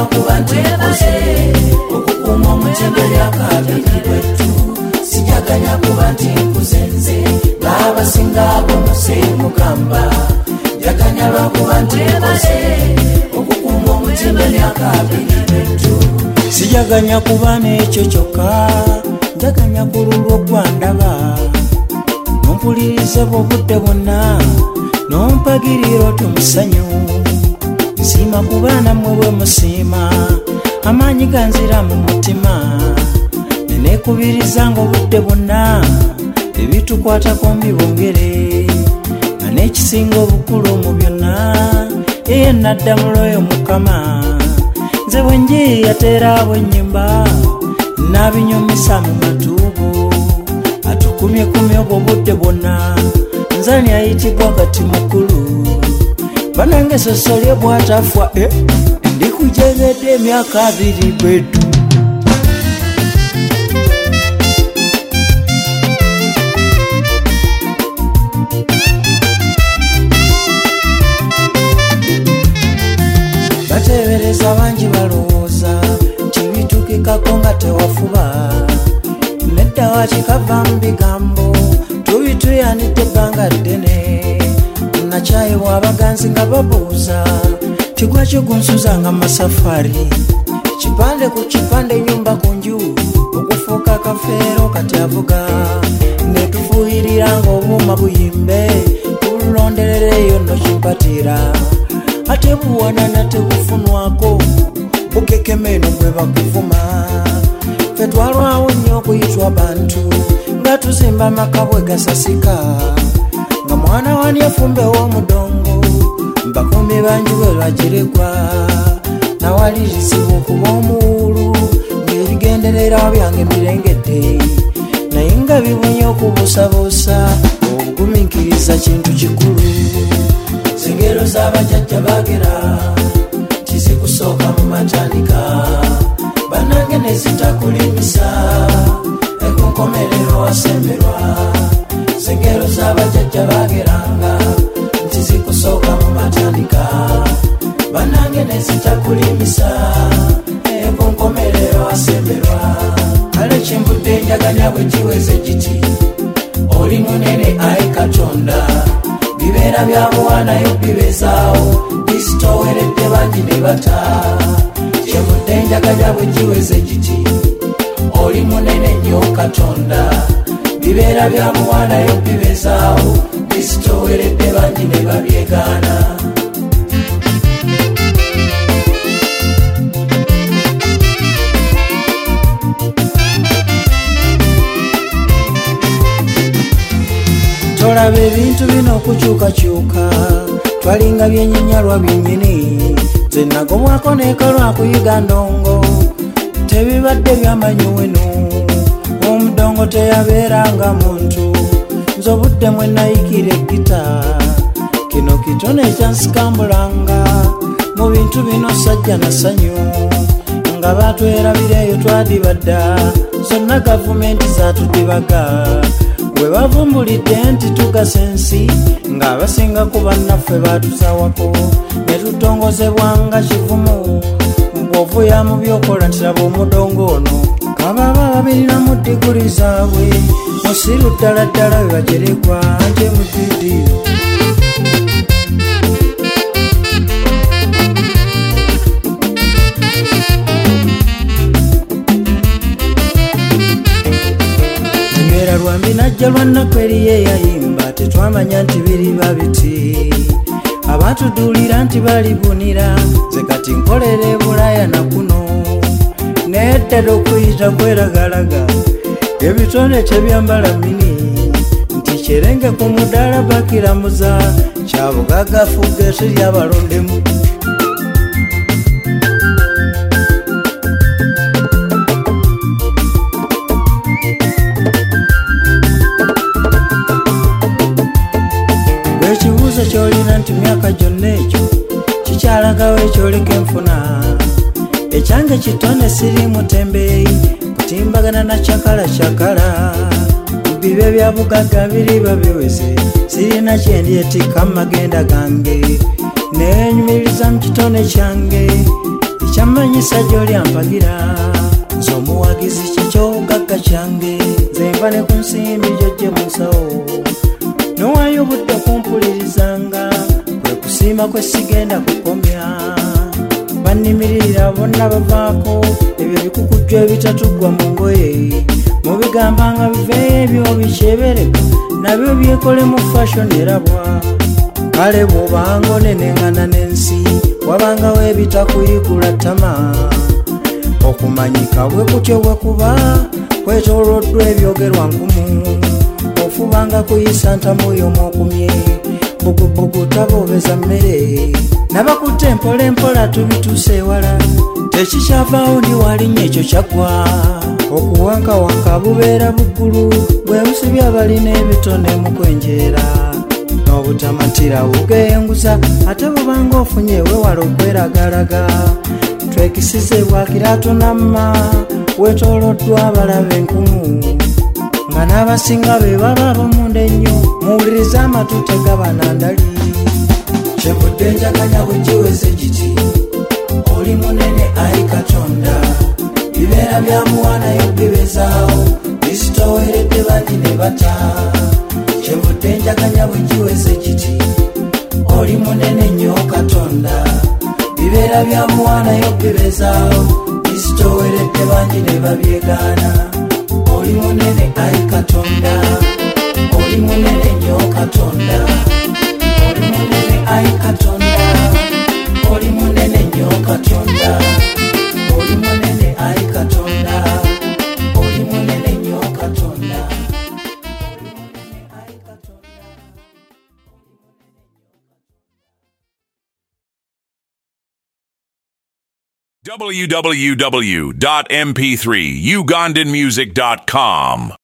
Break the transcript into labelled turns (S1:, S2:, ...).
S1: lwakuba nti nkoze okukuuma omutenderi akabiri bwetu sijaganya kuba nti nkuzenze ng'abasinga ab'omuse mugamba njaganya lwakuba nti nkoze okukuuma omutenderi akabiri bwetu sijaganya kuba n'ekyo kyokka njaganya kululwa ogwandaba nompuliriza bw'obudde bwonna nompagirira otumusanyu nsiima ku baana mmwe bwe musiima amaanyi ganzira mu mutima nenekubiriza ng'obudde bwonna ebitukwatako mbibongere nga n'ekisinga obukulu mu byonna eye naddamulo oyo mukama nze bwe njiyateera bwennyimba nabinyumisa mu matuugo atukumyekumye obwo budde bwonna nzani ayitibwa kati mukulu banange sosolye bwatafwa ndikujezedde emyaka 2 bwetu batebereza bangi balowooza nti bitukikako nga tewafuba nedda wakikava mu bigambo tubituyanidde ebbanga ddene nakyayibwa abaganzi nga babuuza tigwakyo gunsuza nga masafari kipande ku kipande nyumba ku nju okufuuka kafeero kati avuga netufuuyirira ng'obuuma buyimbe tulonderereyo nokimpatira ate buwanana tebufunwako bukekemeno bwe bakuvuma fe twalwawo nnyo okuyitwa bantu nga tuzimba amaka bwe gasasika nga mwana wani efumbewo omudongo bakumbi bangi bwe bagirekwa nawalirizibwa okuba omuwulu ng'ebigenderera byange birengedde naye nga bibunye okubuusabuusa obugumiikiriza kintu kikulu zengero z'abajjajja bagera tizikusooka mu matandika banange nezitakulimisa ekunkomerero wasemberwa zengero z'abajjajja bageranga tizikusooka mu matandika banange nezitakulimisa ekunkomerero wasemberwa kale kimbudde njaganya bwe giweze giti oli munene ayi Katonda bibeera bya buwanayo bibezaawo bisitoweredde bangi ne bata kyevudde njaganya bwe giweze giti oli munene nnyo Katonda bibeera bya buwanayo bibezaawo bisitoweredde bangi ne babyegaana tolaba ebintu bino okukyukakyuka twalinga byenyinyalwa byennyini ze nagobwako neekalwa kuyiga ndongo tebibadde byamanyi wenu omudongo teyabeeranga muntu nze obudde mwe nayikira egita kino kitone ekyansikambulanga mu bintu bino sajja na ssanyu nga batwerabireeyo twadibadda zonna gavumenti zatudibaga bwe bavumbulidde nti tugasa ensi ng'abasinga ku bannaffe baatuzawako ne tutongozebwanga kivumu bw'ovuya mu byokola ntiraba omudongo ono kababa babirina mu diguli zaabwe musiru ddala ddala we bagerekwa nti mutidi lwambi najja lwannaku eriye yayimba tetwamanya nti biriba biti abatuduulira nti balibunira ze kati nkolera ebulaya nakuno neddala okuyita kweragalaga ebitone tebyambala mini nti kyerenge ku mudaala bakiramuza kyabugagafuga etiryabalondemu ekibuuzo kyolina nti myaka gyonna ekyo kikyalagawo ekyoleka enfuna ekyange kitone siri mutembeeyi kutimbagana na kyakala bibe bya bugagga biriba biweze sirina kyendyetikka mu magenda gange neenyumiriza mu kitone kyange ekyamanyisa gy'oli ampagira nze omuwagizi kikyogagga kyange nze nva ne ku nsimbi gy'ojje mu nsawo n'owaayo obudde kumpulirizanga kwe kusiima kwe sigenda kukomya bannimirira bonna bavaako ebyo bikukujju ebitatugwa mu ngoye mubigambanga biveeyo ebyo bikyebereka nabyo byekole mu fashion erabwa kale bw'obanga oneneŋŋana n'ensi wabangawo ebitakuyiikula ttama okumanyika bwe kutyo bwe kuba kwetooloddwa ebyogerwa nkumu ofubanga kuyisa ntamuyo mwokumye bugubugu taboobeza mmere nabakutte empolempola tubituuse ewala tekikyavaawo ndi walinnya ekyo kyaggwa okuwankawanka bubeera buggulu bwe busibye abalina ebitone mu kwenjeera n'obutamatira bugenguza ate bubanga ofunye wewala okweragalaga twekisize bwakirato namma wetooloddwa abalaba enkumu nga n'abasinga be baba ab'omunda ennyo muwulirize amatu tegaba ndali kyevudde njaganya bwegiweze giti oli munene ayi Katonda bibeera bya muwanayo bibezaawo bisitoweredde bangi ne bata kyevudde njaganya bwegiweze giti oli munene nnyo Katonda bibeera bya muwanayo bibezaawo bisitoweredde bangi ne babyegaana oli munene ayi Katonda oli munene nnyo Katonda oli munene ayi Katonda oli munene nnyo Katonda oli munene ayi Katonda oli munene nnyo Katonda oli munene ayi Katonda
S2: www.mp3ugandanmusic.com